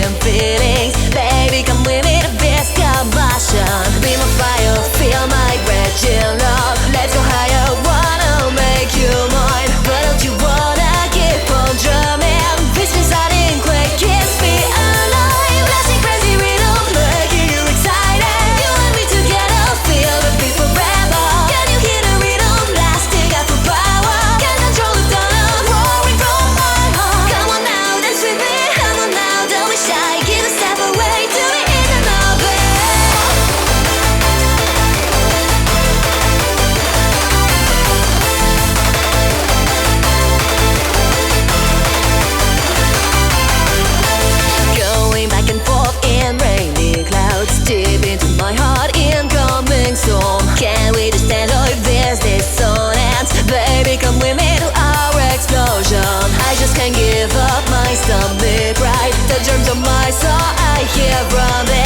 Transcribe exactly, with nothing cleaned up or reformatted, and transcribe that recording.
in feelings. Baby, come with me to this combustion. Be my fire, feel my raging love. Let's go higher, wanna make you mine. But don't you wanna keep on drumming? This is starting quick, kiss me alive. Blasting crazy rhythm, making you excited. You and me together, feel the beat forever. Can you hear the rhythm blasting out for power? Can't control the thunder roaring from my heart. Come on now, dance with me. Come on now, don't be shy. Give a step away, do it in another. Going back and forth in rainy clouds, deep into my heart, incoming storm. Can we just enjoy this dissonance? Baby, come with me to our explosion. I just can't give up my stomach right. The germs of my soul I hear from it.